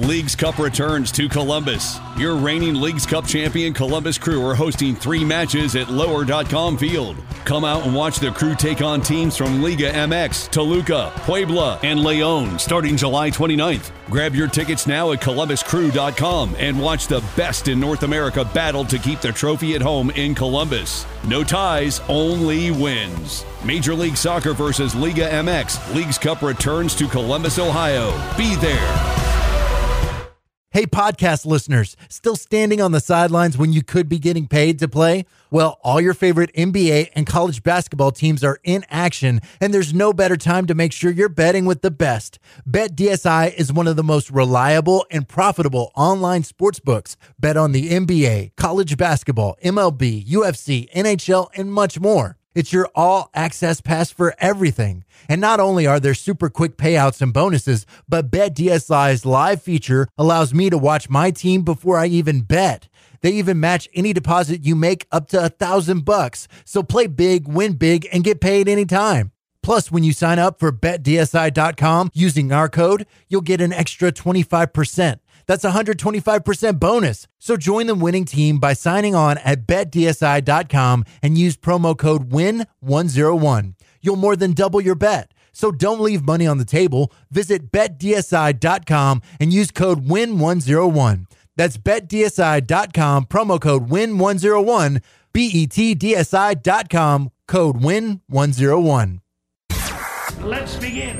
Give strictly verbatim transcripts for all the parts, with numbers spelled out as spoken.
Leagues Cup returns to Columbus. Your reigning Leagues Cup champion Columbus Crew are hosting three matches at lower dot com Field. Come out and watch the Crew take on teams from Liga M X, Toluca, Puebla, and León starting July twenty-ninth. Grab your tickets now at columbus crew dot com and watch the best in North America battle to keep the trophy at home in Columbus. No ties, only wins. Major League Soccer versus Liga M X. Leagues Cup returns to Columbus, Ohio. Be there. Hey, podcast listeners, still standing on the sidelines when you could be getting paid to play? Well, all your favorite N B A and college basketball teams are in action, and there's no better time to make sure you're betting with the best. BetDSI is one of the most reliable and profitable online sports books. Bet on the N B A, college basketball, M L B, U F C, N H L, and much more. It's your all-access pass for everything. And not only are there super quick payouts and bonuses, but BetDSI's live feature allows me to watch my team before I even bet. They even match any deposit you make up to a thousand bucks. So play big, win big, and get paid anytime. Plus, when you sign up for Bet D S I dot com using our code, you'll get an extra twenty-five percent. That's a one hundred twenty-five percent bonus. So join the winning team by signing on at Bet D S I dot com and use promo code win one oh one. You'll more than double your bet. So don't leave money on the table. Visit Bet D S I dot com and use code win one oh one. That's Bet D S I dot com, promo code win one oh one, B E T D S I dot com, code win one oh one. Let's begin.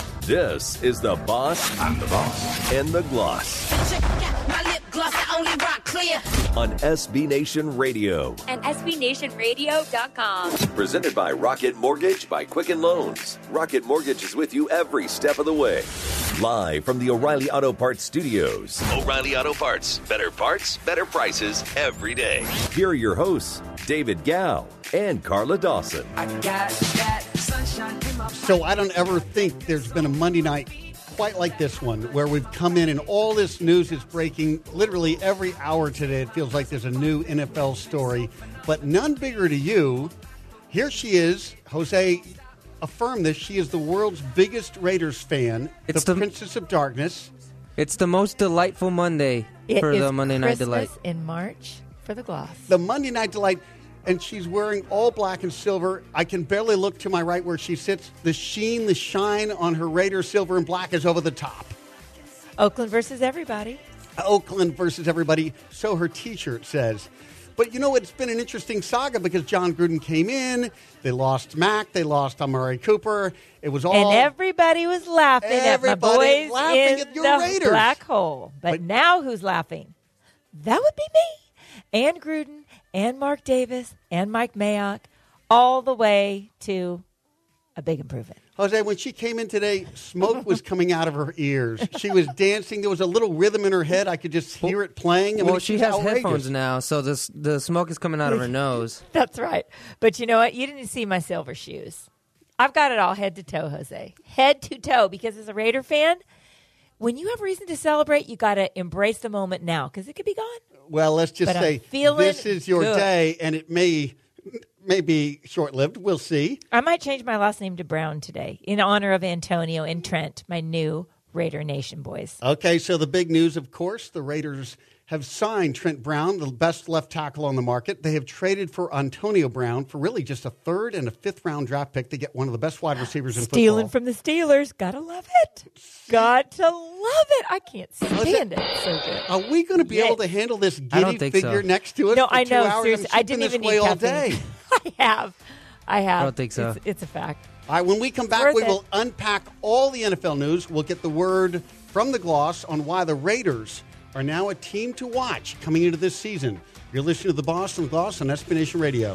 This is the Boss. I'm the boss. And the Gloss. Check out my lip gloss, I only rock clear. On S B Nation Radio. And S B Nation Radio dot com. Presented by Rocket Mortgage by Quicken Loans. Rocket Mortgage is with you every step of the way. Live from the O'Reilly Auto Parts Studios. O'Reilly Auto Parts. Better parts, better prices every day. Here are your hosts, David Gow and Carla Dawson. I got that sunshine in my... So I don't ever think there's been a Monday night quite like this one, where we've come in and all this news is breaking literally every hour today. It feels like there's a new N F L story, but none bigger to you. Here she is, Jose. Affirm this. She is the world's biggest Raiders fan. It's the, the Princess of Darkness. It's the most delightful Monday it for the Monday Night Christmas Delight. In March for the Gloss. The Monday Night Delight, and she's wearing all black and silver. I can barely look to my right where she sits. The sheen, the shine on her Raiders silver and black is over the top. Oakland versus everybody. Oakland versus everybody. So her T-shirt says. But, you know, it's been an interesting saga because John Gruden came in. They lost Mac. They lost Amari Cooper. It was all... And everybody was laughing at my boys laughing in at your the Raiders. black hole. But, but now who's laughing? That would be me. And Gruden and Mark Davis and Mike Mayock all the way to a big improvement. Jose, when she came in today, smoke was coming out of her ears. She was dancing. There was a little rhythm in her head. I could just hear it playing. I well, mean, she has outrageous. headphones now, so this, the smoke is coming out of her nose. That's right. But you know what? You didn't see my silver shoes. I've got it all head to toe, Jose. Head to toe, because as a Raider fan, when you have reason to celebrate, you got to embrace the moment now, because it could be gone. Well, let's just but say this is your good. day, and it may... may be short-lived. We'll see. I might change my last name to Brown today in honor of Antonio and Trent, my new Raider Nation boys. Okay, so the big news, of course, the Raiders have signed Trent Brown, the best left tackle on the market. They have traded for Antonio Brown for really just a third and a fifth-round draft pick to get one of the best wide receivers in Stealing football. Stealing from the Steelers. Gotta love it. Got to love it. I can't stand it. So good. Are we going to be yeah. able to handle this I don't giddy think figure so. next to us No, for I two know. hours? Seriously, I'm I didn't even this way need all caffeine. day. I have. I have. I don't think so. It's, it's a fact. All right, when we come back, Worth we it. will unpack all the N F L news. We'll get the word from the Gloss on why the Raiders are now a team to watch coming into this season. You're listening to the Boss and the Gloss on S B Nation Radio.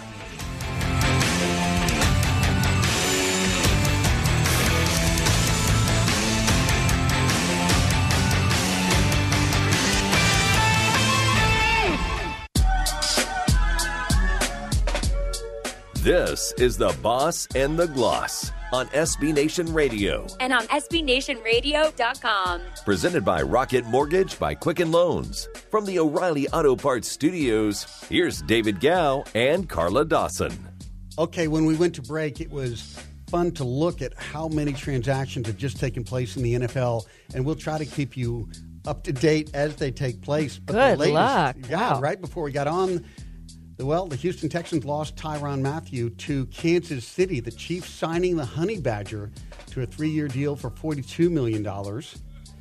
This is the Boss and the Gloss on S B Nation Radio. And on S B Nation Radio dot com. Presented by Rocket Mortgage by Quicken Loans. From the O'Reilly Auto Parts Studios, here's David Gow and Carla Dawson. Okay, when we went to break, it was fun to look at how many transactions have just taken place in the N F L, and we'll try to keep you up to date as they take place. But Good the latest, luck. Yeah, Wow. right before we got on, the, well, the Houston Texans lost Tyrann Mathieu to Kansas City. The Chiefs signing the Honey Badger to a three-year deal for forty-two million dollars.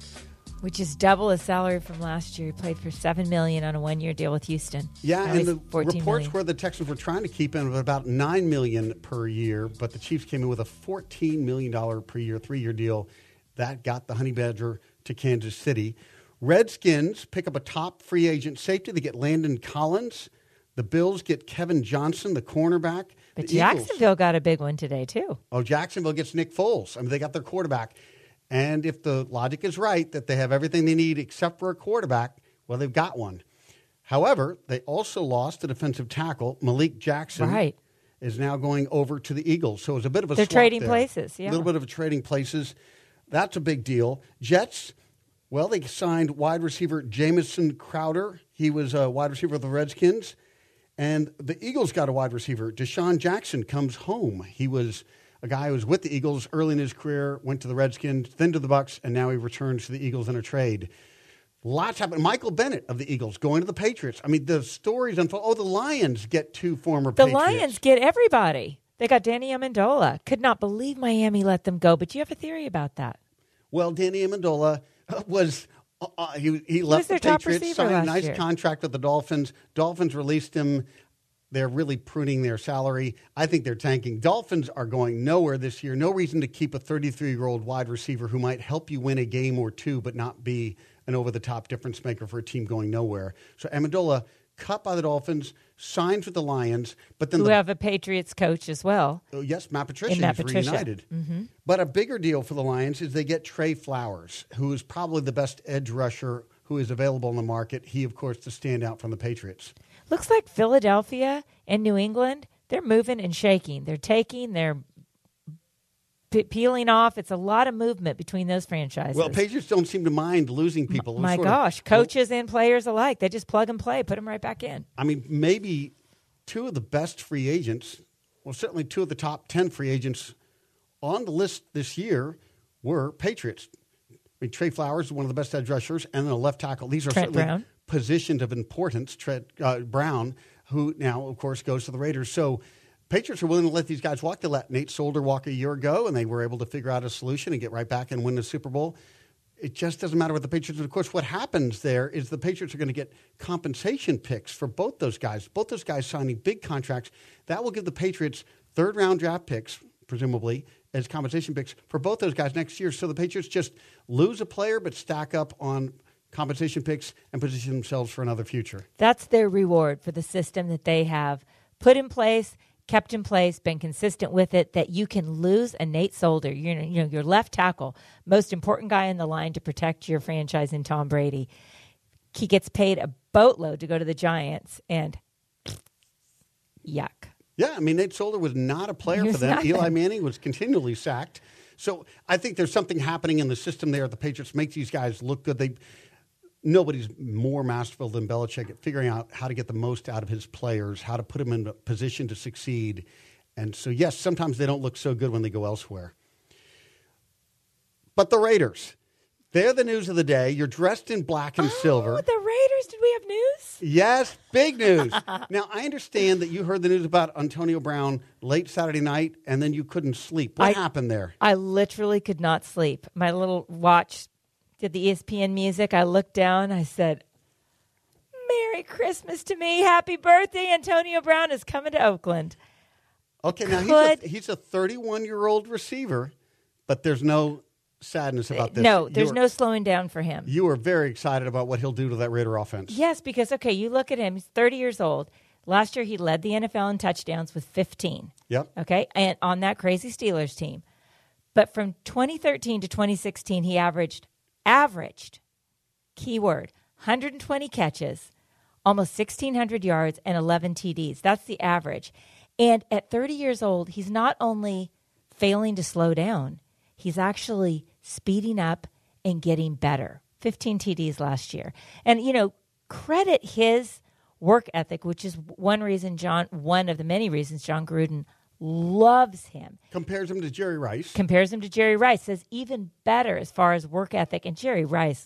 Which is double his salary from last year. He played for seven million dollars on a one-year deal with Houston. Yeah, Now and he's the fourteen reports million. were the Texans were trying to keep him at about nine million dollars per year, but the Chiefs came in with a fourteen million dollars per year, three-year deal. That got the Honey Badger to Kansas City. Redskins pick up a top free agent safety. They get Landon Collins. The Bills get Kevin Johnson, the cornerback. But The Eagles- Jacksonville got a big one today, too. Oh, Jacksonville gets Nick Foles. I mean, they got their quarterback. And if the logic is right that they have everything they need except for a quarterback, well, they've got one. However, they also lost a defensive tackle. Malik Jackson Right. is now going over to the Eagles. So it was a bit of a They're swap trading there. places, yeah. A little bit of a trading places. That's a big deal. Jets, well, they signed wide receiver Jamison Crowder. He was a wide receiver of the Redskins. And the Eagles got a wide receiver. Deshaun Jackson comes home. He was a guy who was with the Eagles early in his career, went to the Redskins, then to the Bucs, and now he returns to the Eagles in a trade. Lots happened. Michael Bennett of the Eagles going to the Patriots. I mean, the stories unfold. Oh, the Lions get two former The Patriots. Lions get everybody. They got Danny Amendola. Could not believe Miami let them go, but you have a theory about that. Well, Danny Amendola was uh, he he left their the top Patriots, receiver signed a last nice year. contract with the Dolphins. Dolphins released him. They're really pruning their salary. I think they're tanking. Dolphins are going nowhere this year. No reason to keep a thirty-three-year-old wide receiver who might help you win a game or two, but not be an over-the-top difference maker for a team going nowhere. So Amendola, cut by the Dolphins, signs with the Lions, but then Who the have a Patriots coach as well. Oh, yes, Matt Patricia In Matt is Patricia. reunited. Mm-hmm. But a bigger deal for the Lions is they get Trey Flowers, who is probably the best edge rusher who is available in the market. He, of course, the standout from the Patriots. Looks like Philadelphia and New England, they're moving and shaking. They're taking, they're pe- peeling off. It's a lot of movement between those franchises. Well, Patriots don't seem to mind losing people. It was My sort of- gosh, coaches and players alike. They just plug and play, put them right back in. I mean, maybe two of the best free agents, well, certainly two of the top ten free agents on the list this year were Patriots. I mean, Trey Flowers is one of the best edge rushers, and then a left tackle. These are Trent certainly Brown. positions of importance. Trent uh, Brown, who now, of course, goes to the Raiders. So Patriots are willing to let these guys walk. They let Nate Solder walk a year ago, and they were able to figure out a solution and get right back and win the Super Bowl. It just doesn't matter what the Patriots do. Of course, what happens there is the Patriots are going to get compensation picks for both those guys. Both those guys signing big contracts. That will give the Patriots third-round draft picks, presumably, as compensation picks for both those guys next year. So the Patriots just lose a player but stack up on compensation picks and position themselves for another future. That's their reward for the system that they have put in place, kept in place, been consistent with it, that you can lose a Nate Solder, you know, you know, your left tackle, most important guy in the line to protect your franchise in Tom Brady. He gets paid a boatload to go to the Giants, and yuck. Yeah, I mean, Nate Solder was not a player He for was them. nothing. Eli Manning was continually sacked. So I think there's something happening in the system there at the Patriots makes these guys look good. They Nobody's more masterful than Belichick at figuring out how to get the most out of his players, how to put them in a position to succeed. And so, yes, sometimes they don't look so good when they go elsewhere. But the Raiders, they're the news of the day. You're dressed in black and Oh, silver. the Raiders, did we have news? Yes, big news. Now, I understand that you heard the news about Antonio Brown late Saturday night, and then you couldn't sleep. What I- happened there? I literally could not sleep. My little watch did the E S P N music. I looked down. I said, Merry Christmas to me. Happy birthday. Antonio Brown is coming to Oakland. Okay, now Could- he's a, he's a thirty-one-year-old receiver, but there's no sadness about this. No, You there's were- no slowing down for him. You are very excited about what he'll do to that Raider offense. Yes, because, okay, you look at him. He's thirty years old. Last year, he led the N F L in touchdowns with fifteen. Yep. Okay, and on that crazy Steelers team. But from twenty thirteen to twenty sixteen, he averaged, averaged, keyword, one hundred twenty catches, almost sixteen hundred yards, and eleven T Ds. That's the average. And at thirty years old, he's not only failing to slow down, he's actually speeding up and getting better. fifteen T Ds last year. And, you know, credit his work ethic, which is one reason John, one of the many reasons John Gruden loves him. Compares him to Jerry Rice. Compares him to Jerry Rice, says even better as far as work ethic. And Jerry Rice is the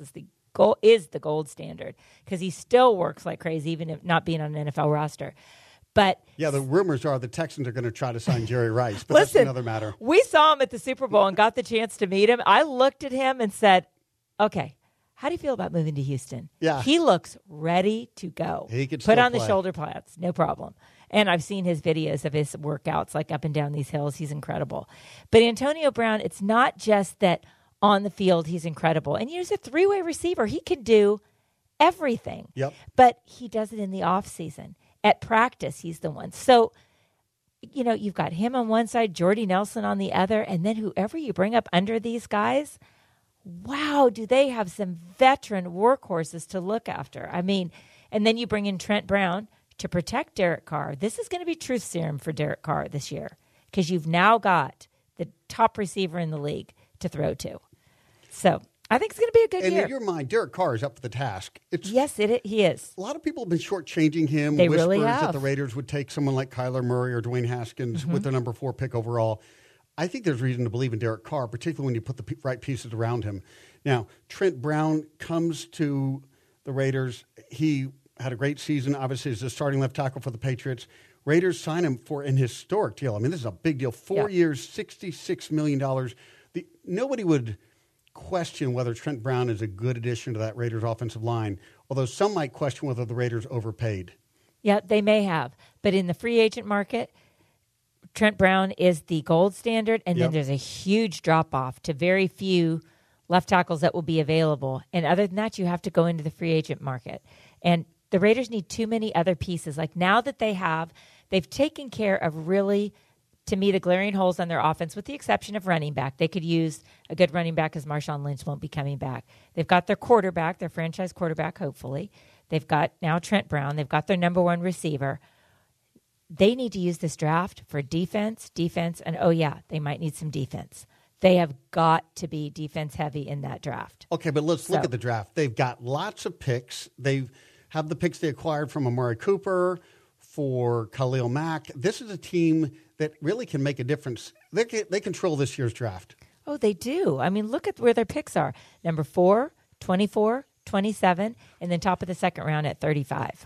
gold, is the gold standard because he still works like crazy, even if not being on an N F L roster. But yeah, the rumors are the Texans are going to try to sign Jerry Rice, but listen, that's another matter. We saw him at the Super Bowl and got the chance to meet him. I looked at him and said, okay, how do you feel about moving to Houston? Yeah. He looks ready to go. He could Put still on the play. shoulder pads, no problem. And I've seen his videos of his workouts, like up and down these hills. He's incredible. But Antonio Brown, it's not just that on the field he's incredible. And he's a three-way receiver. He can do everything. Yep. But he does it in the off season. At practice, he's the one. So, you know, you've got him on one side, Jordy Nelson on the other, and then whoever you bring up under these guys, wow, do they have some veteran workhorses to look after. I mean, and then you bring in Trent Brown to protect Derek Carr. This is going to be truth serum for Derek Carr this year because you've now got the top receiver in the league to throw to. So I think it's going to be a good and year. in your mind, Derek Carr is up for the task. It's, yes, it, he is. A lot of people have been shortchanging him. They Whispers really that have. the Raiders would take someone like Kyler Murray or Dwayne Haskins Mm-hmm. with their number four pick overall. I think there's reason to believe in Derek Carr, particularly when you put the p- right pieces around him. Now, Trent Brown comes to the Raiders. He had a great season, obviously, as a starting left tackle for the Patriots. Raiders sign him for an historic deal. I mean, this is a big deal. Four Yeah. years, sixty-six million dollars. The, nobody would question whether Trent Brown is a good addition to that Raiders offensive line, although some might question whether the Raiders overpaid. Yeah, they may have. But in the free agent market, Trent Brown is the gold standard, and Yep. then there's a huge drop-off to very few left tackles that will be available. And other than that, you have to go into the free agent market. And the Raiders need too many other pieces. Like now that they have, they've taken care of really, to me, the glaring holes on their offense, with the exception of running back. They could use a good running back because Marshawn Lynch won't be coming back. They've got their quarterback, their franchise quarterback, hopefully. They've got now Trent Brown. They've got their number one receiver. They need to use this draft for defense, defense, and oh, yeah, they might need some defense. They have got to be defense heavy in that draft. Okay, but let's So- look at the draft. They've got lots of picks. They have the picks they acquired from Amari Cooper, for Khalil Mack. This is a team that really can make a difference. They can, they control this year's draft. Oh, they do. I mean, look at where their picks are. Number four, twenty-four, twenty-seven, and then top of the second round at thirty-five.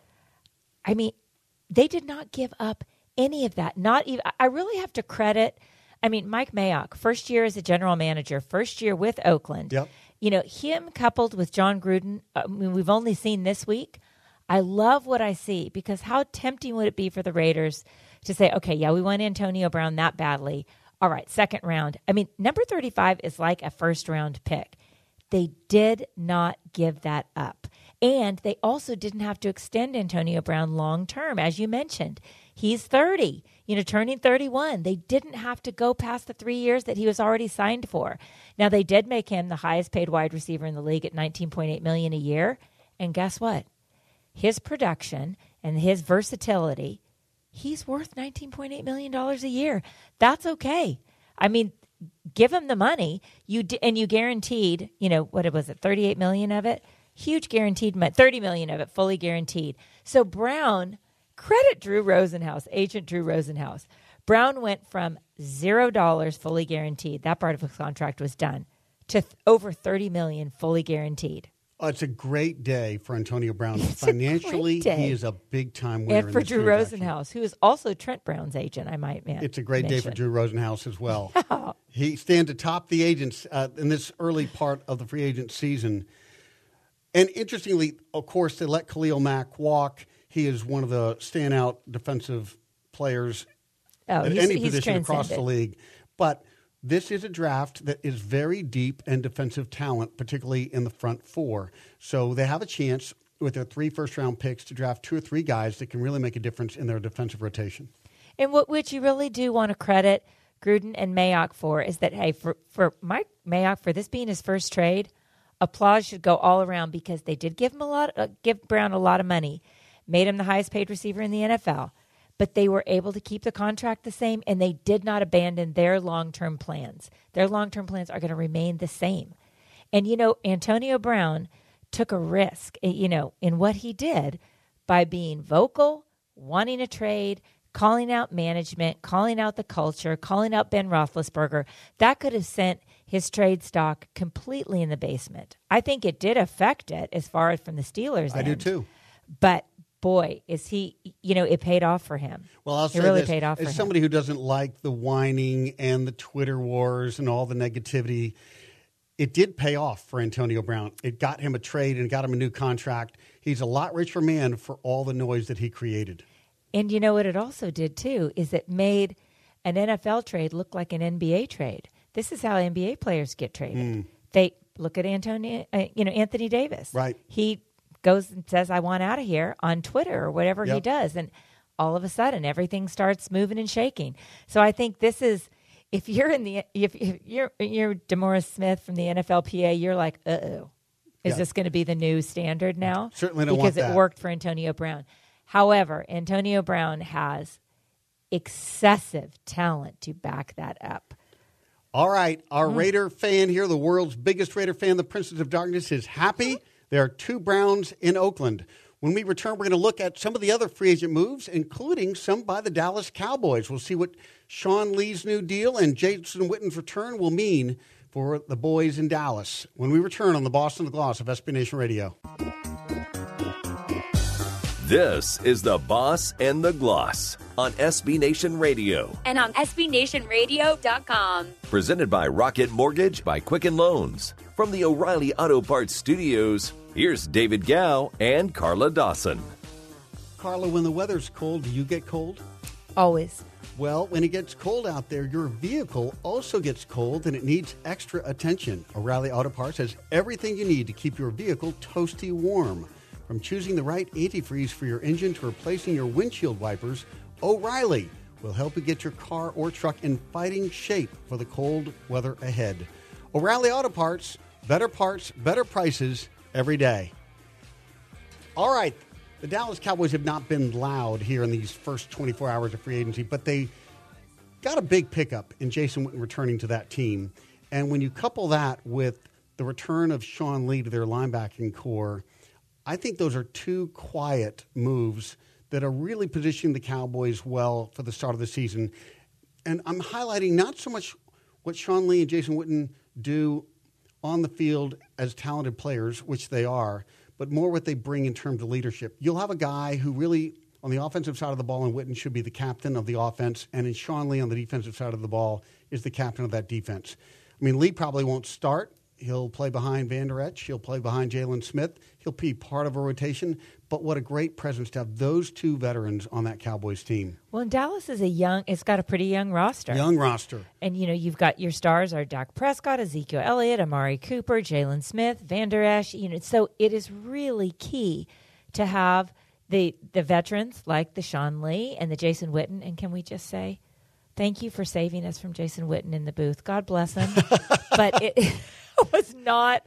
I mean, they did not give up any of that. Not even. I really have to credit. I mean, Mike Mayock, first year as a general manager, first year with Oakland. Yep. You know, him coupled with John Gruden. I mean, we've only seen this week. I love what I see because how tempting would it be for the Raiders to say, okay, yeah, we want Antonio Brown that badly. All right, second round. I mean, number thirty-five is like a first round pick. They did not give that up. And they also didn't have to extend Antonio Brown long term, as you mentioned. He's thirty, you know, turning thirty-one. They didn't have to go past the three years that he was already signed for. Now, they did make him the highest paid wide receiver in the league at nineteen point eight million dollars a year. And guess what? His production and his versatility, he's worth nineteen point eight million dollars a year. That's okay. I mean, give him the money. You d- and you guaranteed, you know, what was it, thirty-eight million dollars of it? Huge guaranteed, mo- thirty million dollars of it fully guaranteed. So Brown, credit Drew Rosenhaus, agent Drew Rosenhaus. Brown went from zero dollars fully guaranteed, that part of his contract was done, to th- over thirty million dollars fully guaranteed. Oh, it's a great day for Antonio Brown. It's a Financially, great day. he is a big-time winner. And for in this Drew transaction. Rosenhaus, who is also Trent Brown's agent, I might man. It's a great day for mention. Drew Rosenhaus as well. He stands atop the agents uh, in this early part of the free agent season. And interestingly, of course, they let Khalil Mack walk. He is one of the standout defensive players Oh, at he's- any he's position across the transcended. league. But this is a draft that is very deep in defensive talent, particularly in the front four. So they have a chance with their three first-round picks to draft two or three guys that can really make a difference in their defensive rotation. And what which you really do want to credit Gruden and Mayock for is that, hey, for, for Mike Mayock, for this being his first trade, applause should go all around because they did give him a lot, uh, give Brown a lot of money, made him the highest paid receiver in the N F L, but they were able to keep the contract the same, and they did not abandon their long-term plans. Their long-term plans are going to remain the same. And, you know, Antonio Brown took a risk, you know, in what he did by being vocal, wanting a trade, calling out management, calling out the culture, calling out Ben Roethlisberger. That could have sent his trade stock completely in the basement. I think it did affect it as far as from the Steelers' I end. do too. But boy, is he, you know, it paid off for him. Well, I'll it say really this. paid off for As him. somebody who doesn't like the whining and the Twitter wars and all the negativity, it did pay off for Antonio Brown. It got him a trade and got him a new contract. He's a lot richer man for all the noise that he created. And you know what it also did, too, is it made an N F L trade look like an N B A trade. This is how N B A players get traded. Mm. They look at Antonio, uh, you know, Anthony Davis. Right. He goes and says, I want out of here on Twitter or whatever Yep. he does. And all of a sudden, everything starts moving and shaking. So I think this is, if you're in the, if, if you're, you're DeMaurice Smith from the N F L P A, you're like, uh-oh. Is Yeah. this going to be the new standard now? Certainly don't because want that. it worked for Antonio Brown. However, Antonio Brown has excessive talent to back that up. All right, our Mm. Raider fan here, the world's biggest Raider fan, the Princes of Darkness, is happy. There are two Browns in Oakland. When we return, we're going to look at some of the other free agent moves, including some by the Dallas Cowboys. We'll see what Sean Lee's new deal and Jason Witten's return will mean for the boys in Dallas. When we return on the Boston The Gloss of S B Nation Radio. This is The Boss and the Gloss on S B Nation Radio. And on S B Nation Radio dot com. Presented by Rocket Mortgage by Quicken Loans. From the O'Reilly Auto Parts Studios, here's David Gow and Carla Dawson. Carla, when the weather's cold, do you get cold? Always. Well, when it gets cold out there, your vehicle also gets cold and it needs extra attention. O'Reilly Auto Parts has everything you need to keep your vehicle toasty warm. From choosing the right antifreeze for your engine to replacing your windshield wipers, O'Reilly will help you get your car or truck in fighting shape for the cold weather ahead. O'Reilly Auto Parts, better parts, better prices every day. All right, the Dallas Cowboys have not been loud here in these first twenty-four hours of free agency, but they got a big pickup in Jason Witten returning to that team. And when you couple that with the return of Sean Lee to their linebacking core, I think those are two quiet moves that are really positioning the Cowboys well for the start of the season. And I'm highlighting not so much what Sean Lee and Jason Witten do on the field as talented players, which they are, but more what they bring in terms of leadership. You'll have a guy who really, on the offensive side of the ball, and Witten should be the captain of the offense, and in Sean Lee on the defensive side of the ball is the captain of that defense. I mean, Lee probably won't start. He'll play behind Van Der Esch. He'll play behind Jalen Smith. He'll be part of a rotation. But what a great presence to have those two veterans on that Cowboys team. Well, and Dallas is a young, it's got a pretty young roster. Young roster. And, you know, you've got your stars are Dak Prescott, Ezekiel Elliott, Amari Cooper, Jalen Smith, Van Der Esch. You know, so it is really key to have the the veterans like the Sean Lee and the Jason Witten. And can we just say thank you for saving us from Jason Witten in the booth? God bless him. But it, it was not.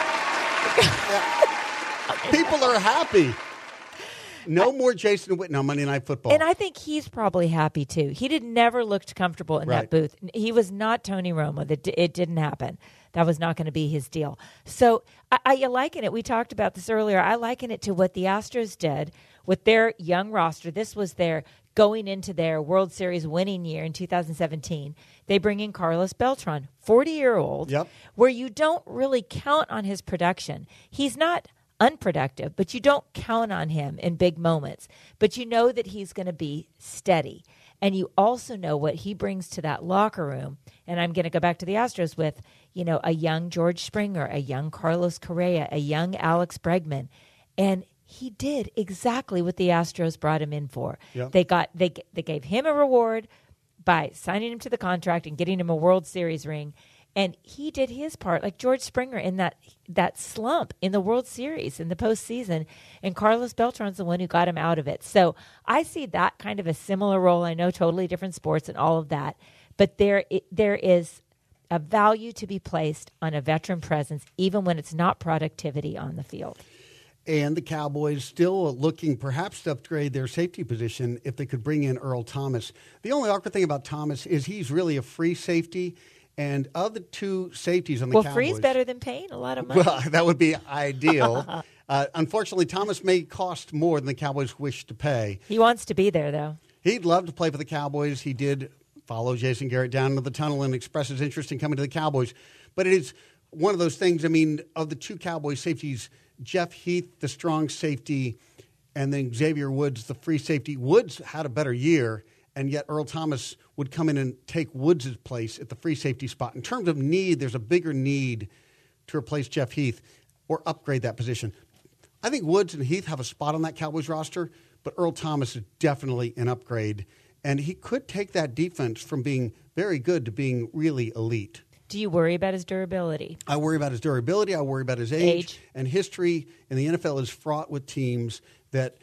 People are happy. No more Jason Witten on Monday Night Football. And I think he's probably happy, too. He did never looked comfortable in Right. that booth. He was not Tony Romo. That It didn't happen. That was not going to be his deal. So I, I liken it. We talked about this earlier. I liken it to what the Astros did with their young roster. This was their going into their World Series winning year in two thousand seventeen. They bring in Carlos Beltran, forty-year-old, Yep. where you don't really count on his production. He's not unproductive, but you don't count on him in big moments. But you know that he's going to be steady. And you also know what he brings to that locker room. And I'm going to go back to the Astros with, you know, a young George Springer, a young Carlos Correa, a young Alex Bregman. And he did exactly what the Astros brought him in for. Yep. They got they they gave him a reward by signing him to the contract and getting him a World Series ring. And he did his part, like George Springer in that that slump in the World Series in the postseason. And Carlos Beltran's the one who got him out of it. So I see that kind of a similar role. I know totally different sports and all of that. But there it, there is a value to be placed on a veteran presence, even when it's not productivity on the field. And the Cowboys still looking perhaps to upgrade their safety position if they could bring in Earl Thomas. The only awkward thing about Thomas is he's really a free safety. And of the two safeties on the well, Cowboys... free's better than paying a lot of money. Well, that would be ideal. uh, unfortunately, Thomas may cost more than the Cowboys wish to pay. He wants to be there, though. He'd love to play for the Cowboys. He did follow Jason Garrett down into the tunnel and expresses interest in coming to the Cowboys. But it is one of those things, I mean, of the two Cowboys safeties, Jeff Heath, the strong safety, and then Xavier Woods, the free safety. Woods had a better year, and yet Earl Thomas would come in and take Woods' place at the free safety spot. In terms of need, there's a bigger need to replace Jeff Heath or upgrade that position. I think Woods and Heath have a spot on that Cowboys roster, but Earl Thomas is definitely an upgrade, and he could take that defense from being very good to being really elite. Do you worry about his durability? I worry about his durability. I worry about his age. Age. And history in the N F L is fraught with teams that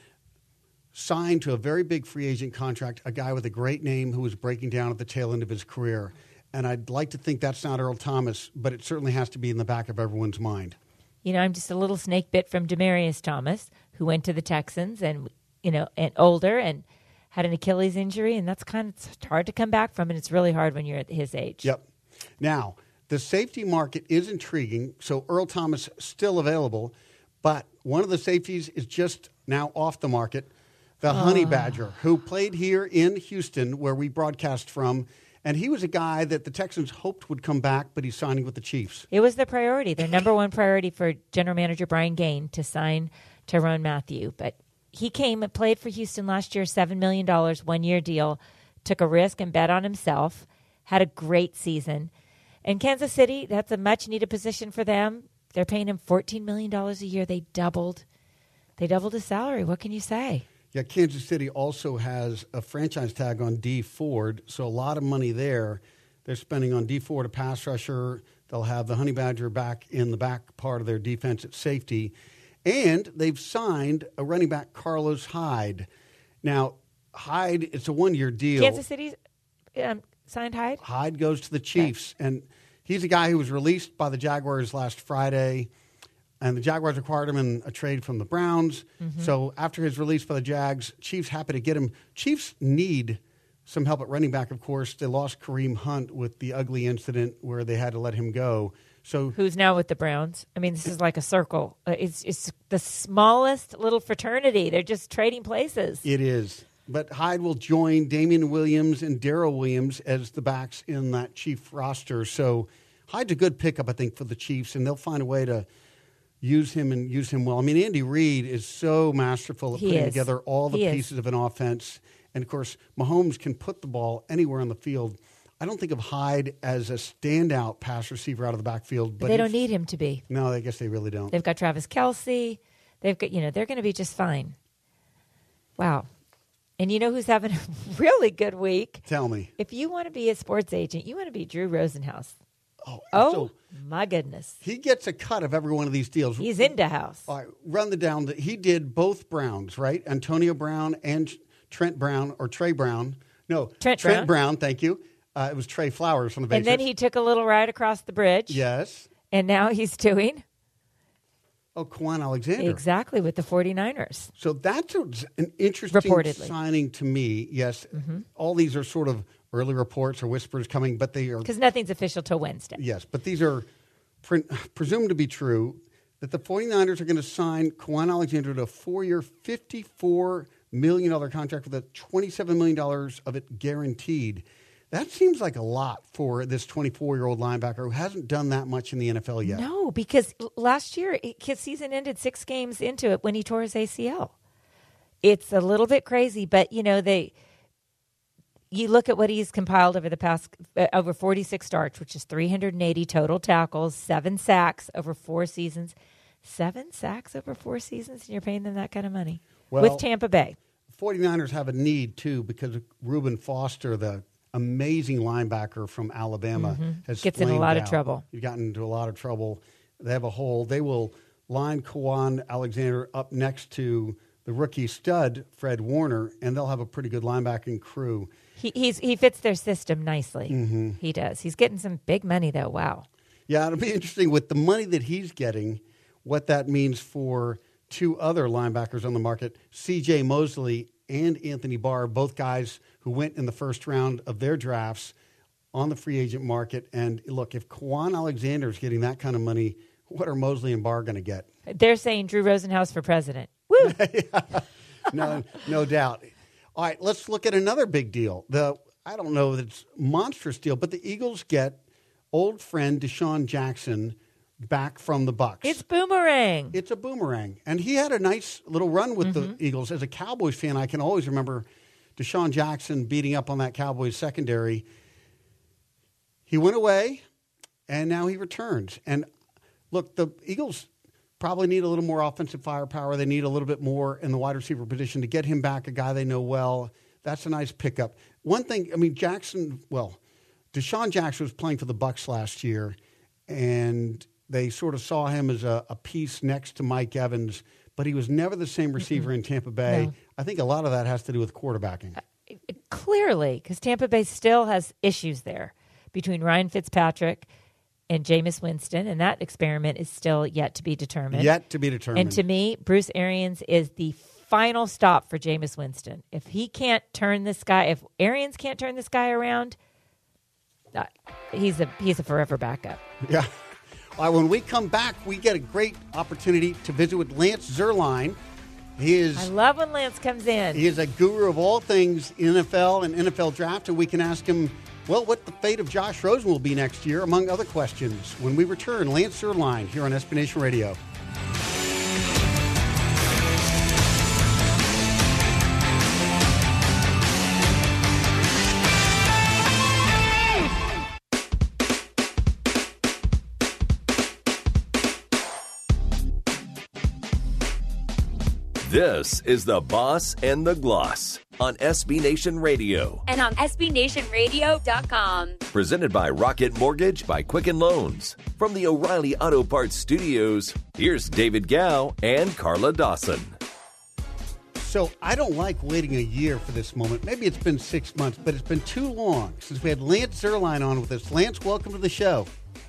signed to a very big free agent contract a guy with a great name who was breaking down at the tail end of his career. And I'd like to think that's not Earl Thomas, but it certainly has to be in the back of everyone's mind. You know, I'm just a little snake bit from Demaryius Thomas, who went to the Texans and, you know, and older and had an Achilles injury, and that's kind of it's hard to come back from, and it's really hard when you're at his age. Yep. Now, the safety market is intriguing, so Earl Thomas still available, but one of the safeties is just now off the market, the oh. Honey Badger, who played here in Houston, where we broadcast from. And he was a guy that the Texans hoped would come back, but he's signing with the Chiefs. It was the priority, their number one priority for general manager Brian Gaine to sign Tyrann Mathieu. But he came and played for Houston last year, seven million dollars, one-year deal, took a risk and bet on himself, had a great season. And Kansas City, that's a much-needed position for them. They're paying him fourteen million dollars a year. They doubled. They doubled his salary. What can you say? Yeah, Kansas City also has a franchise tag on Dee Ford, so a lot of money there. They're spending on Dee Ford, a pass rusher. They'll have the Honey Badger back in the back part of their defense at safety. And they've signed a running back, Carlos Hyde. Now, Hyde, it's a one-year deal. Kansas City um, signed Hyde? Hyde goes to the Chiefs, okay. And he's a guy who was released by the Jaguars last Friday. And the Jaguars acquired him in a trade from the Browns. Mm-hmm. So after his release by the Jags, Chiefs happy to get him. Chiefs need some help at running back, of course. They lost Kareem Hunt with the ugly incident where they had to let him go. So who's now with the Browns? I mean, this is like a circle. Uh, it's it's the smallest little fraternity. They're just trading places. It is. But Hyde will join Damian Williams and Darrell Williams as the backs in that Chief roster. So Hyde's a good pickup, I think, for the Chiefs, and they'll find a way to use him and use him well. I mean, Andy Reid is so masterful at he putting is. together all the he pieces is. of an offense. And, of course, Mahomes can put the ball anywhere on the field. I don't think of Hyde as a standout pass receiver out of the backfield. But they don't need him to be. No, I guess they really don't. They've got Travis Kelce. They've got, you know, they're going to be just fine. Wow. And you know who's having a really good week? Tell me. If you want to be a sports agent, you want to be Drew Rosenhaus. Oh, oh so my goodness. He gets a cut of every one of these deals. He's into house. All right, run the down. He did both Browns, right? Antonio Brown and Trent Brown, or Trey Brown. No, Trent, Trent Brown. Brown, thank you. Uh, it was Trey Flowers from the Patriots. And then he took a little ride across the bridge. Yes. And now he's doing... Oh, Kwon Alexander. Exactly, with the 49ers. So that's a, an interesting Reportedly. signing to me. Yes, mm-hmm. All these are sort of early reports or whispers coming, but they are... Because nothing's official till Wednesday. Yes, but these are pre- presumed to be true, that the 49ers are going to sign Kwon Alexander to a four-year, fifty-four million dollars contract with a twenty-seven million dollars of it guaranteed. That seems like a lot for this twenty-four-year-old linebacker who hasn't done that much in the N F L yet. No, because last year his season ended six games into it when he tore his A C L. It's a little bit crazy, but you know they. You look at what he's compiled over the past uh, over forty-six starts, which is three hundred eighty total tackles, seven sacks over four seasons, seven sacks over four seasons, and you're paying them that kind of money well, with Tampa Bay. 49ers have a need too because Reuben Foster, the amazing linebacker from Alabama, mm-hmm. has gets in a lot out. of trouble. He's gotten into a lot of trouble. They have a hole. They will line Kwon Alexander up next to the rookie stud Fred Warner, and they'll have a pretty good linebacking crew. He he's, he fits their system nicely. Mm-hmm. He does. He's getting some big money though. Wow. Yeah, it'll be interesting with the money that he's getting, what that means for two other linebackers on the market, C J Mosley and Anthony Barr, both guys who went in the first round of their drafts on the free agent market. And look, if Kwon Alexander is getting that kind of money, what are Mosley and Barr going to get? They're saying Drew Rosenhaus for president. Woo! yeah. No, no doubt. All right, let's look at another big deal. The I don't know that it's a monstrous deal, but the Eagles get old friend Deshaun Jackson back from the Bucs. It's boomerang. It's a boomerang. And he had a nice little run with Mm-hmm. the Eagles. As a Cowboys fan, I can always remember Deshaun Jackson beating up on that Cowboys secondary. He went away, and now he returns. And look, the Eagles probably need a little more offensive firepower. They need a little bit more in the wide receiver position to get him back, a guy they know well. That's a nice pickup. One thing, I mean, Jackson, well, Deshaun Jackson was playing for the Bucs last year, and they sort of saw him as a, a piece next to Mike Evans, but he was never the same receiver mm-hmm. in Tampa Bay. No. I think a lot of that has to do with quarterbacking. Uh, clearly, because Tampa Bay still has issues there between Ryan Fitzpatrick and Jameis Winston, and that experiment is still yet to be determined. Yet to be determined. And to me, Bruce Arians is the final stop for Jameis Winston. If he can't turn this guy, if Arians can't turn this guy around, uh, he's a he's a forever backup. Yeah. All right, when we come back, we get a great opportunity to visit with Lance Zierlein. He is, I love when Lance comes in. He is a guru of all things N F L and N F L draft, and we can ask him, well, what the fate of Josh Rosen will be next year, among other questions. When we return, Lance Zierlein here on S B Nation Radio. This is The Boss and the Gloss on S B Nation Radio. And on S B Nation Radio dot com. Presented by Rocket Mortgage by Quicken Loans. From the O'Reilly Auto Parts Studios, here's David Gow and Carla Dawson. So I don't like waiting a year for this moment. Maybe it's been six months, but it's been too long since we had Lance Zierlein on with us. Lance, welcome to the show.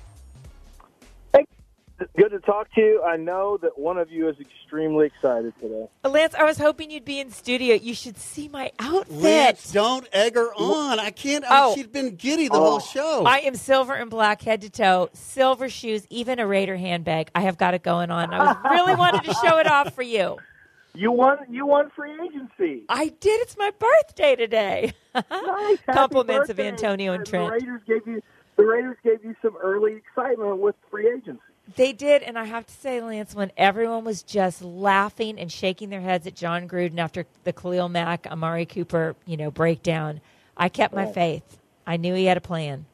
Good to talk to you. I know that one of you is extremely excited today. Lance, I was hoping you'd be in studio. You should see my outfit. Lance, don't egg her on. I can't. I mean, Oh. she's been giddy the Oh. whole show. I am silver and black, head to toe, silver shoes, even a Raider handbag. I have got it going on. I was really wanted to show it off for you. You won. You won free agency. I did. It's my birthday today. Nice. Happy Compliments of birthday. Antonio and Trent. The Raiders gave you. The Raiders gave you some early excitement with free agency. They did, and I have to say, Lance, when everyone was just laughing and shaking their heads at John Gruden after the Khalil Mack, Amari Cooper, you know, breakdown, I kept my faith. I knew he had a plan.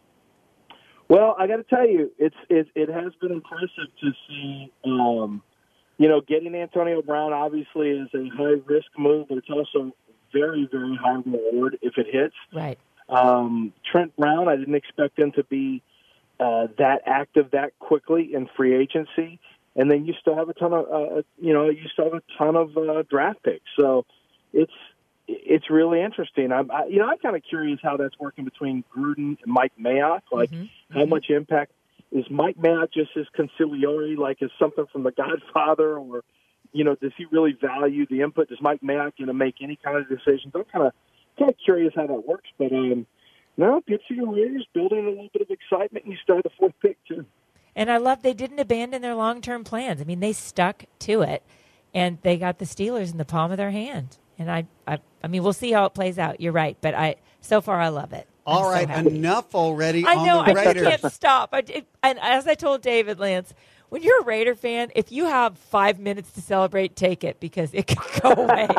Well, I got to tell you, it's it, it has been impressive to see. Um, you know, getting Antonio Brown obviously is a high risk move, but it's also very, very high reward if it hits. Right. Um, Trent Brown, I didn't expect him to be uh, that active that quickly in free agency, and then you still have a ton of, uh, you know, you still have a ton of uh, draft picks. So it's it's really interesting. I'm, I, you know, I'm kind of curious how that's working between Gruden and Mike Mayock. Like, Mm-hmm. how mm-hmm. much impact is Mike Mayock just his conciliatory, like is something from The Godfather, or you know, does he really value the input? Does Mike Mayock you know make any kind of decisions? I'm kind of kind of curious how that works, but um. No, good for your Raiders, building a little bit of excitement, and you start the fourth pick, too. And I love they didn't abandon their long-term plans. I mean, they stuck to it, and they got the Steelers in the palm of their hand. And I, I, I mean, we'll see how it plays out. You're right, but I so far I love it. All I'm right, so happy. enough already I on know, the I Raiders. can't stop. I, it, and as I told David, Lance, when you're a Raider fan, if you have five minutes to celebrate, take it, because it can go away.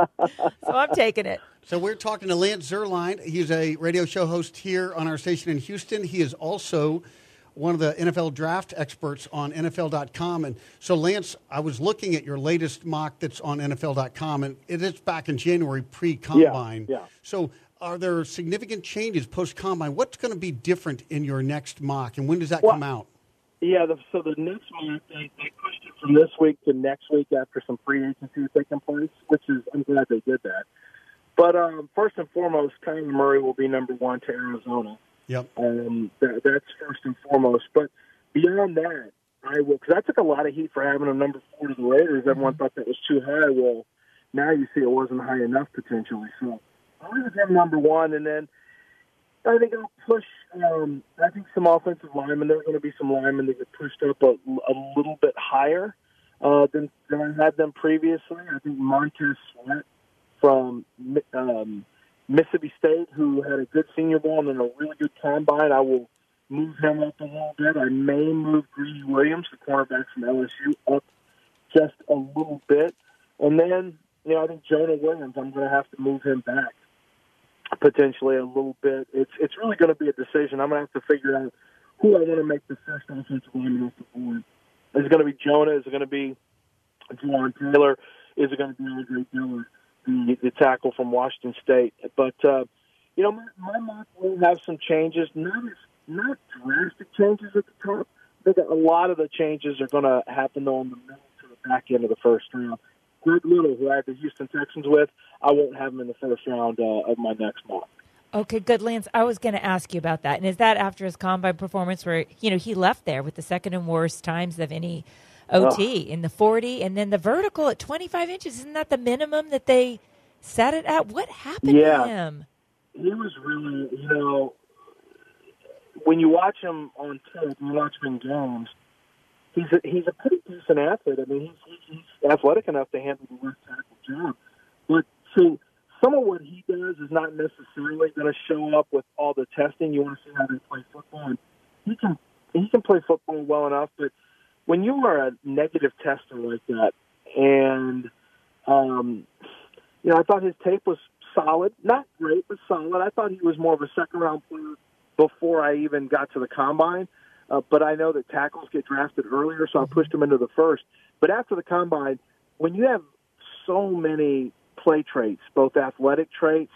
So I'm taking it. So we're talking to Lance Zierlein. He's a radio show host here on our station in Houston. He is also one of the N F L draft experts on N F L dot com. And so, Lance, I was looking at your latest mock that's on N F L dot com, and it is back in January pre-Combine. Yeah, yeah. So are there significant changes post-Combine? What's going to be different in your next mock, and when does that well, come out? Yeah, the, so the next mock, they, they pushed it from this week to next week after some free agency was taking place, which is, I'm glad they did that. But um, first and foremost, Kyler Murray will be number one to Arizona. Yep. Um, that, that's first and foremost. But beyond that, I will, because I took a lot of heat for having him number four to the Raiders. Everyone thought that was too high. Well, now you see it wasn't high enough potentially. So I was him number one, and then I think I'll push. Um, I think some offensive linemen. There are going to be some linemen that get pushed up a, a little bit higher uh, than than I had them previously. I think Montez Sweat from um, Mississippi State, who had a good Senior Bowl and then a really good combine, I will move him up a little bit. I may move Greedy Williams, the cornerback from L S U, up just a little bit. And then, you know, I think Jonah Williams, I'm going to have to move him back potentially a little bit. It's it's really going to be a decision. I'm going to have to figure out who I want to make the first offensive lineman off the board. Is it going to be Jonah? Is it going to be Juwan Taylor? Is it going to be Andre Dillard, the, the tackle from Washington State? But, uh, you know, my, my mock will have some changes, not as, not drastic changes at the top. I think a lot of the changes are going to happen, though, in the middle to the back end of the first round. Greg Little, who I had the Houston Texans with, I won't have him in the first round uh, of my next mock. Okay, good, Lance. I was going to ask you about that. And is that after his combine performance where, you know, he left there with the second and worst times of any O T oh. in the forty, and then the vertical at twenty-five inches? Isn't that the minimum that they set it at? What happened yeah. to him? He was really, you know, when you watch him on tape, you watch him in games, he's a, he's a pretty decent athlete. I mean, he's, he's athletic enough to handle the left tackle job. But see, some of what he does is not necessarily going to show up with all the testing. You want to see how they play football. And he can he can play football well enough, but when you are a negative tester like that, and um, you know, I thought his tape was solid, not great, but solid. I thought he was more of a second round player before I even got to the combine. Uh, but I know that tackles get drafted earlier, so I pushed him into the first. But after the combine, when you have so many play traits, both athletic traits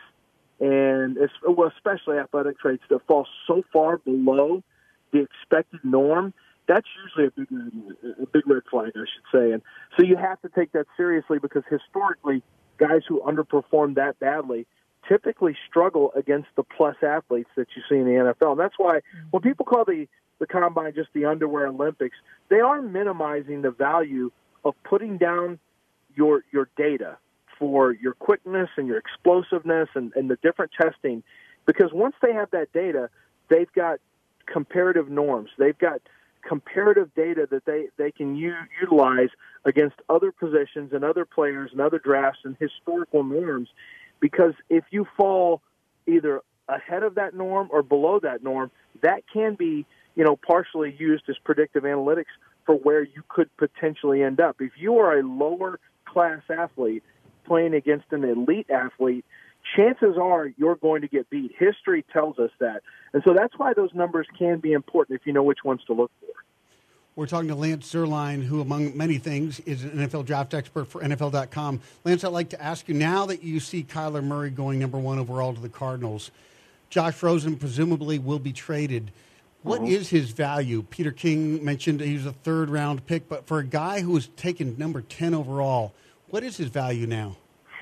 and it's, well, especially athletic traits that fall so far below the expected norm, that's usually a big red, a big red flag, I should say. And so you have to take that seriously, because historically, guys who underperform that badly typically struggle against the plus athletes that you see in the N F L. And that's why when people call the, the combine just the underwear Olympics, they are minimizing the value of putting down your your data for your quickness and your explosiveness and, and the different testing. Because once they have that data, they've got comparative norms. They've got comparative data that they, they can u- utilize against other positions and other players and other drafts and historical norms. Because if you fall either ahead of that norm or below that norm, that can be, you know, partially used as predictive analytics for where you could potentially end up. If you are a lower class athlete playing against an elite athlete, chances are you're going to get beat. History tells us that. And so that's why those numbers can be important if you know which ones to look for. We're talking to Lance Zierlein, who, among many things, is an N F L draft expert for N F L dot com. Lance, I'd like to ask you, now that you see Kyler Murray going number one overall to the Cardinals, Josh Rosen presumably will be traded. What mm-hmm. is his value? Peter King mentioned he was a third-round pick, but for a guy who was taken number ten overall, what is his value now?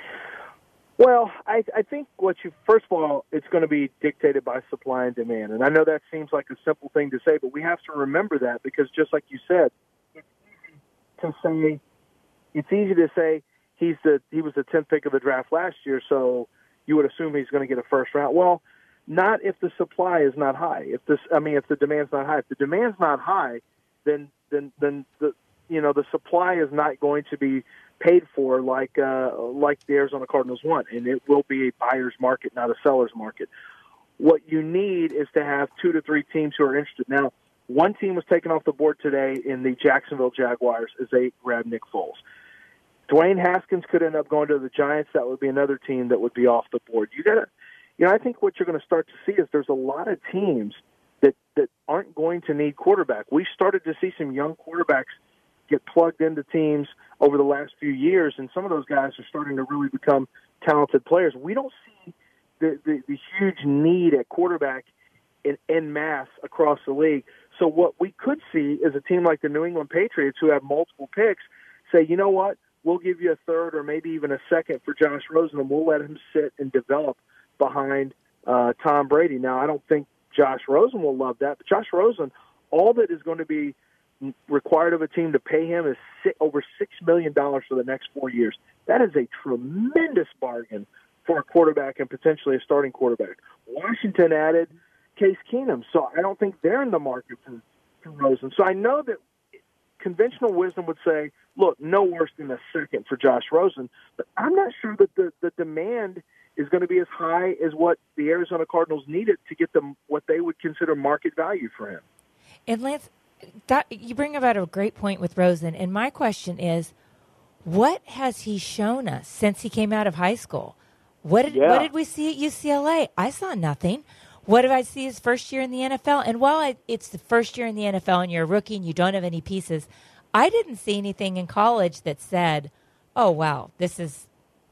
Well, I, I think what you, first of all, it's going to be dictated by supply and demand. And I know that seems like a simple thing to say, but we have to remember that, because just like you said, it's easy to say, it's easy to say he's the, he was the tenth pick of the draft last year, so you would assume he's going to get a first round. Well, not if the supply is not high. If this, I mean, if the demand's not high. If the demand's not high, then, then, then the, you know, the supply is not going to be paid for like uh, like the Arizona Cardinals want, and it will be a buyer's market, not a seller's market. What you need is to have two to three teams who are interested. Now, one team was taken off the board today in the Jacksonville Jaguars as they grabbed Nick Foles. Dwayne Haskins could end up going to the Giants. That would be another team that would be off the board. You gotta, you know, I think what you're going to start to see is there's a lot of teams that that aren't going to need quarterback. We started to see some young quarterbacks get plugged into teams over the last few years, and some of those guys are starting to really become talented players. We don't see the, the, the huge need at quarterback in, in mass across the league. So what we could see is a team like the New England Patriots, who have multiple picks, say, you know what, we'll give you a third or maybe even a second for Josh Rosen, and we'll let him sit and develop behind uh, Tom Brady. Now, I don't think Josh Rosen will love that, but Josh Rosen, all that is going to be required of a team to pay him is six, over six million dollars for the next four years. That is a tremendous bargain for a quarterback and potentially a starting quarterback. Washington added Case Keenum, so I don't think they're in the market for, for Rosen. So I know that conventional wisdom would say, look, no worse than a second for Josh Rosen, but I'm not sure that the, the demand is going to be as high as what the Arizona Cardinals needed to get them what they would consider market value for him. And Lance, that, you bring about a great point with Rosen. And my question is, what has he shown us since he came out of high school? What did, yeah. what did we see at U C L A? I saw nothing. What did I see his first year in the N F L? And while I, it's the first year in the N F L and you're a rookie and you don't have any pieces, I didn't see anything in college that said, oh, wow, this is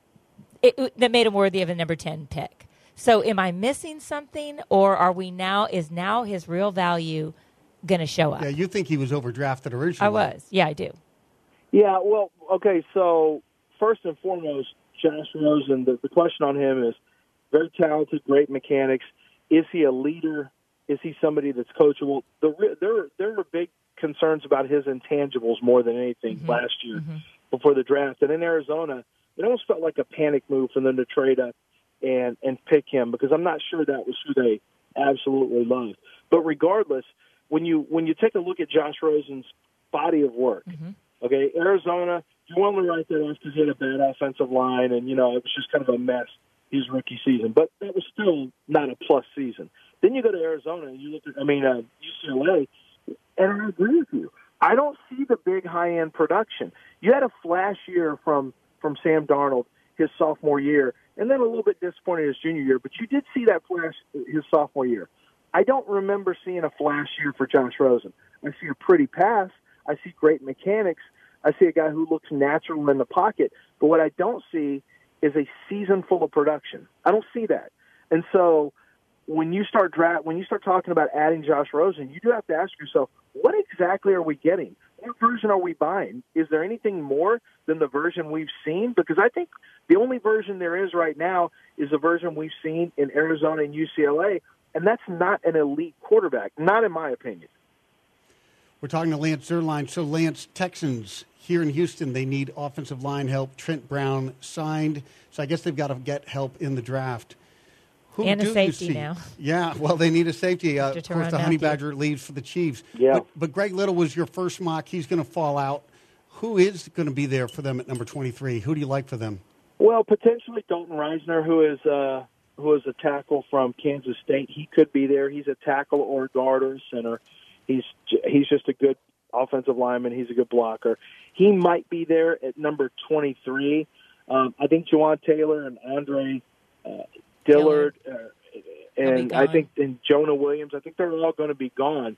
it, it, that made him worthy of a number ten pick. So am I missing something, or are we now, is now his real value going to show up? Yeah, you think he was overdrafted originally. I was. Yeah, I do. Yeah, well, okay, so first and foremost, Josh Rosen, the, the question on him is very talented, great mechanics. Is he a leader? Is he somebody that's coachable? The, there, there were big concerns about his intangibles more than anything mm-hmm. last year mm-hmm. before the draft. And in Arizona, it almost felt like a panic move for them to trade up and, and pick him, because I'm not sure that was who they absolutely loved. But regardless, when you when you take a look at Josh Rosen's body of work, mm-hmm. okay, Arizona, you want to write that off because he had a bad offensive line, and, you know, it was just kind of a mess his rookie season. But that was still not a plus season. Then you go to Arizona, and you look at, I mean, uh, U C L A, and I agree with you. I don't see the big high-end production. You had a flash year from, from Sam Darnold his sophomore year, and then a little bit disappointed his junior year, but you did see that flash his sophomore year. I don't remember seeing a flash year for Josh Rosen. I see a pretty pass. I see great mechanics. I see a guy who looks natural in the pocket. But what I don't see is a season full of production. I don't see that. And so when you start draft, when you start talking about adding Josh Rosen, you do have to ask yourself, what exactly are we getting? What version are we buying? Is there anything more than the version we've seen? Because I think the only version there is right now is the version we've seen in Arizona and U C L A, and that's not an elite quarterback, not in my opinion. We're talking to Lance Zierlein. So, Lance, Texans here in Houston, they need offensive line help. Trent Brown signed, so I guess they've got to get help in the draft. Who and do a safety you see? now. Yeah, well, they need a safety. Uh, of course, the Honey Badger leaves for the Chiefs. Yeah. But, but Greg Little was your first mock. He's going to fall out. Who is going to be there for them at number twenty-three? Who do you like for them? Well, potentially Dalton Reisner, who is uh, who is a tackle from Kansas State. He could be there. He's a tackle or a guard or a center. He's he's just a good offensive lineman. He's a good blocker. He might be there at number twenty-three. Um, I think Juwan Taylor and Andre uh, Dillard, uh, and I think and Jonah Williams, I think they're all going to be gone.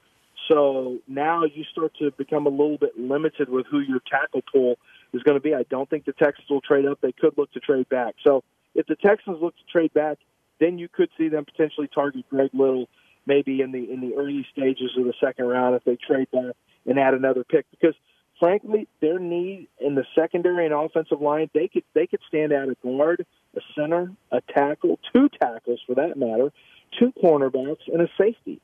So now you start to become a little bit limited with who your tackle pool is going to be. I don't think the Texans will trade up. They could look to trade back. So if the Texans look to trade back, then you could see them potentially target Greg Little maybe in the in the early stages of the second round if they trade back and add another pick. Because, frankly, their need in the secondary and offensive line, they could they could stand out a guard, a center, a tackle, two tackles for that matter, two cornerbacks, and a safety.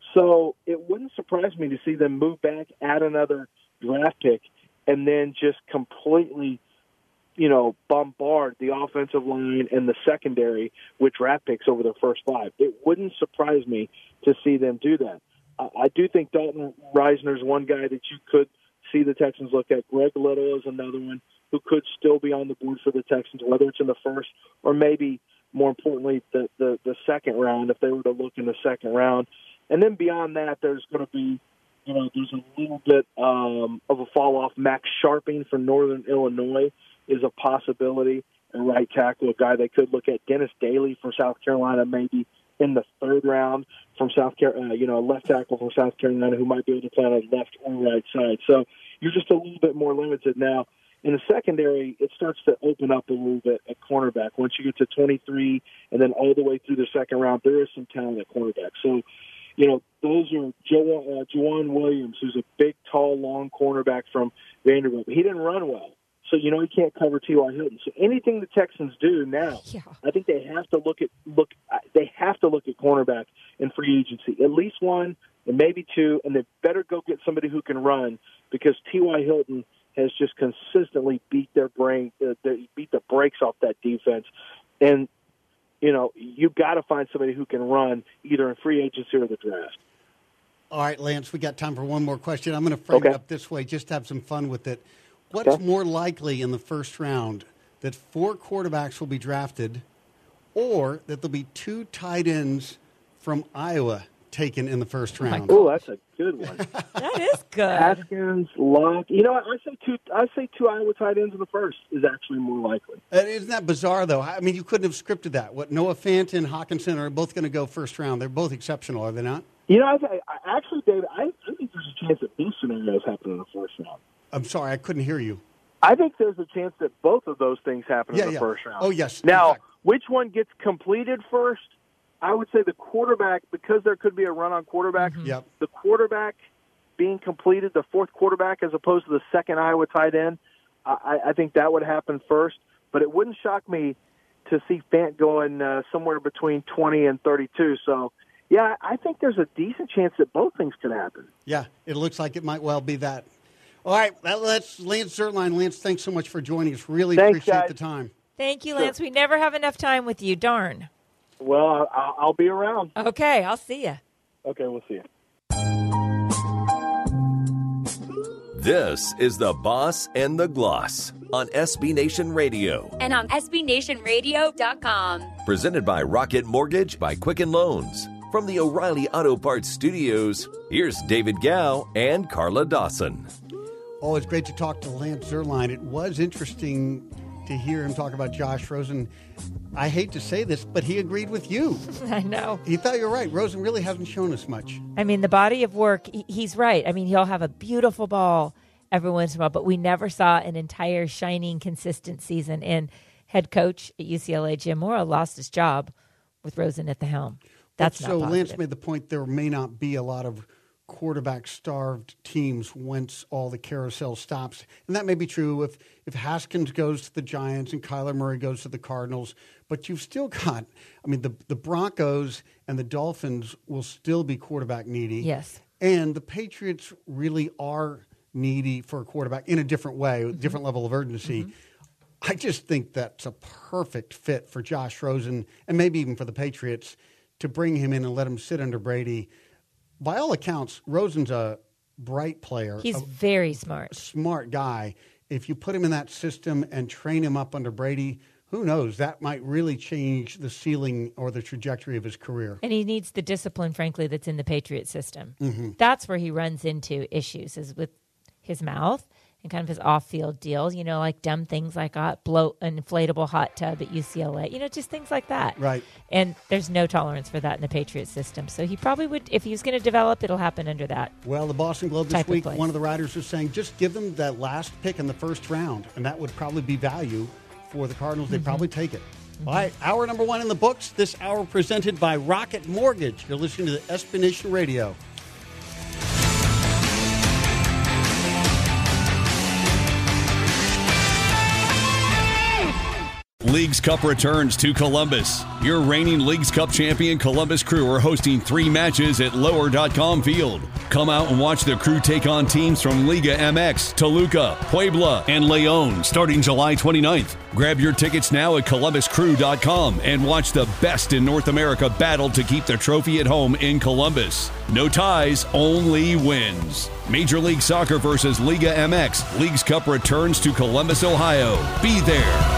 So it wouldn't surprise me to see them move back, add another draft pick, and then just completely, you know, bombard the offensive line and the secondary with draft picks over their first five. It wouldn't surprise me to see them do that. Uh, I do think Dalton Reisner is one guy that you could see the Texans look at. Greg Little is another one who could still be on the board for the Texans, whether it's in the first or maybe, more importantly, the, the, the second round, if they were to look in the second round. And then beyond that, there's going to be, you know, there's a little bit um, of a fall-off. Max Sharping from Northern Illinois is a possibility, a right tackle, a guy they could look at. Dennis Daly from South Carolina, maybe in the third round from South Carolina, uh, you know, a left tackle from South Carolina who might be able to play on the left or right side. So you're just a little bit more limited now. In the secondary, it starts to open up a little bit at cornerback. Once you get to twenty-three and then all the way through the second round, there is some talent at cornerback. So, you know, those are jo- uh, Juwan Williams, who's a big, tall, long cornerback from Vanderbilt. He didn't run well, so you know he can't cover T Y. Hilton. So anything the Texans do now, yeah. I think they have to look at look. They have to look at cornerback in free agency, at least one and maybe two, and they better go get somebody who can run because T Y. Hilton has just consistently beat their brain, uh, they beat the brakes off that defense, and. You know, you've got to find somebody who can run either in free agency or the draft. All right, Lance, we got time for one more question. I'm going to frame okay. it up this way, just to have some fun with it. What's okay. more likely in the first round, that four quarterbacks will be drafted or that there'll be two tight ends from Iowa taken in the first round. Oh, that's a good one. That is good. Haskins, Luck. You know, I say two. I say two Iowa tight ends in the first is actually more likely. Uh, isn't that bizarre, though? I mean, you couldn't have scripted that. What Noah Fant and Hawkinson are both going to go first round. They're both exceptional, are they not? You know, I, I, actually, David, I, I think there's a chance that both scenarios happen in the first round. I'm sorry, I couldn't hear you. I think there's a chance that both of those things happen Yeah, in the yeah. first round. Oh, yes. Now, which one gets completed first? I would say the quarterback, because there could be a run on quarterback, Mm-hmm. Yep. the quarterback being completed, the fourth quarterback as opposed to the second Iowa tight end, I, I think that would happen first. But it wouldn't shock me to see Fant going uh, somewhere between twenty and thirty-two. So, yeah, I think there's a decent chance that both things could happen. Yeah, it looks like it might well be that. All right, that, let's Lance Zerline. Lance, thanks so much for joining us. Really Thanks, appreciate guys. the time. Thank you, Lance. We never have enough time with you. Darn. Well, I'll, I'll be around. Okay, I'll see you. Okay, we'll see you. This is The Boss and the Gloss on S B Nation Radio. And on S B Nation Radio dot com. Presented by Rocket Mortgage by Quicken Loans. From the O'Reilly Auto Parts Studios, here's David Gow and Carla Dawson. Oh, it's great to talk to Lance Zerline. It was interesting to hear him talk about Josh Rosen. I hate to say this, but he agreed with you. I know. He thought you're right. Rosen really hasn't shown us much. I mean, the body of work, he- he's right. I mean, he'll have a beautiful ball every once in a while, but we never saw an entire shining, consistent season. And head coach at U C L A, Jim Mora, lost his job with Rosen at the helm. That's so not positive. Lance made the point there may not be a lot of quarterback-starved teams once all the carousel stops. And that may be true if, if Haskins goes to the Giants and Kyler Murray goes to the Cardinals. But you've still got, I mean, the, the Broncos and the Dolphins will still be quarterback needy. Yes. And the Patriots really are needy for a quarterback in a different way, a Mm-hmm. different level of urgency. Mm-hmm. I just think that's a perfect fit for Josh Rosen and maybe even for the Patriots to bring him in and let him sit under Brady. By all accounts, Rosen's a bright player. He's a very smart. smart guy. If you put him in that system and train him up under Brady, who knows? That might really change the ceiling or the trajectory of his career. And he needs the discipline, frankly, that's in the Patriot system. Mm-hmm. That's where he runs into issues, is with his mouth and kind of his off-field deals, you know, like dumb things like uh, blow an inflatable hot tub at U C L A, you know, just things like that. Right. And there's no tolerance for that in the Patriot system. So he probably would, if he was going to develop, it'll happen under that. Well, the Boston Globe this type of week, place. one of the writers was saying, just give them that last pick in the first round, and that would probably be value for the Cardinals. They'd Mm-hmm. probably take it. All right, hour number one in the books. This hour presented by Rocket Mortgage. You're listening to the S B Nation Radio. Leagues Cup returns to Columbus. Your reigning Leagues Cup champion Columbus Crew are hosting three matches at lower dot com field. Come out and watch the Crew take on teams from Liga M X, Toluca, Puebla, and Leon starting July twenty-ninth. Grab your tickets now at columbus crew dot com and watch the best in North America battle to keep the trophy at home in Columbus. No ties, only wins. Major League Soccer versus Liga M X. Leagues Cup returns to Columbus, Ohio. Be there.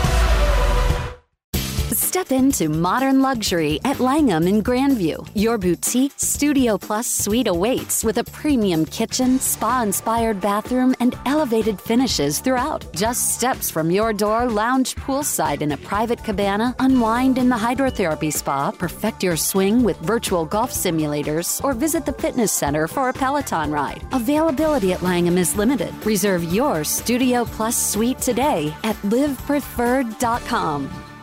Step into modern luxury at Langham in Grandview. Your boutique Studio Plus suite awaits with a premium kitchen, spa-inspired bathroom, and elevated finishes throughout. Just steps from your door, lounge poolside in a private cabana, unwind in the hydrotherapy spa, perfect your swing with virtual golf simulators, or visit the fitness center for a Peloton ride. Availability at Langham is limited. Reserve your Studio Plus suite today at live preferred dot com.